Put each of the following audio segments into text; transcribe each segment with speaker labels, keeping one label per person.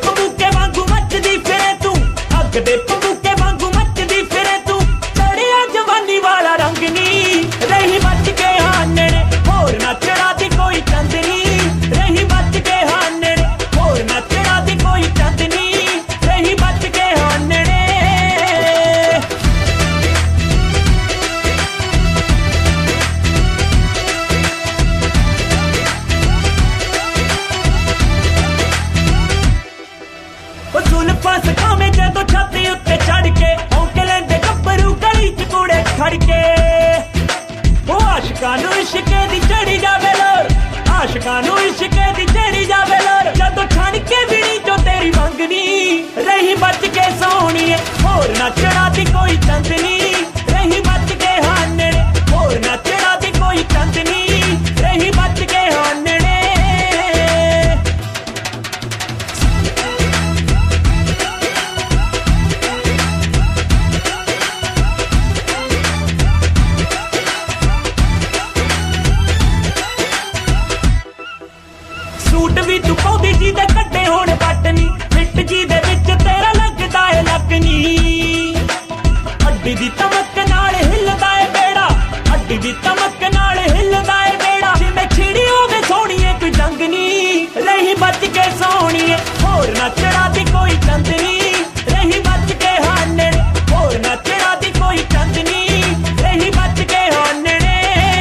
Speaker 1: पबूके वांगू मचदी फिरे तू, अग दे पबूके वांगू मचदी फिरे तू। चढ़िया जवानी वाला रंग नी, रही बच के हाने ने, होर ना चढ़ा दी कोई चंदनी। रही बच के हाने ने, होर ना चढ़ा दी कोई चंदनी। रही बच के हाने ने। जुल्फां सकावे जदों छाती उत्ते चढ़ के, औंके लैंदे गब्बरू गली च कूड़े खड़ के। ओ आशिकां नूं इश्के दी चढ़ी जावे लोर, आशिकां नूं इश्के दी चढ़ी जावे लोर। जदों छण के विणी चों तेरी मंगनी, रही बच के सोहणीए, होर ना चढ़ा दी कोई चंदनी। रही बच के हाने ने, होर ना चढ़ा दी कोई चंदनी। रही बच के हाने ने। सूट भी तू पाउंदी जी दे कट्टे होण पट नी, फिट जी दे विच तेरा लगदा है लगनी। अड्डी दी तमक नाल हिलदा है बेड़ा, अड्डी दी तमक नाल हिलदा है बेड़ा। जिवें छिड़ी होवे सोहणीए कोई जंगनी, रही बच के सोहणीए, होर ना चढ़ा दी कोई चंदनी। रही बच के हाने ने, होर ना चढ़ा दी कोई चंदनी। रही बच के हाने ने।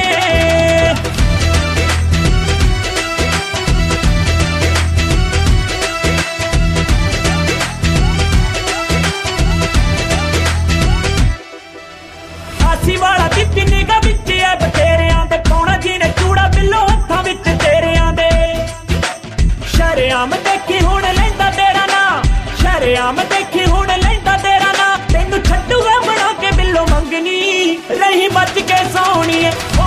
Speaker 1: आसी वाला तिप्पी निगा विच है बतेरियां दे, पौना जी ने चूड़ा बिल्लो हत्थां विच तेरियां दे। शरेआम देखी हुण लैंदा तेरा ना, शरेआम देखी हुण लैंदा तेरा ना। तैनू छड्डूगा बना के बिल्लो मंगनी, रही बच के सोहणीए।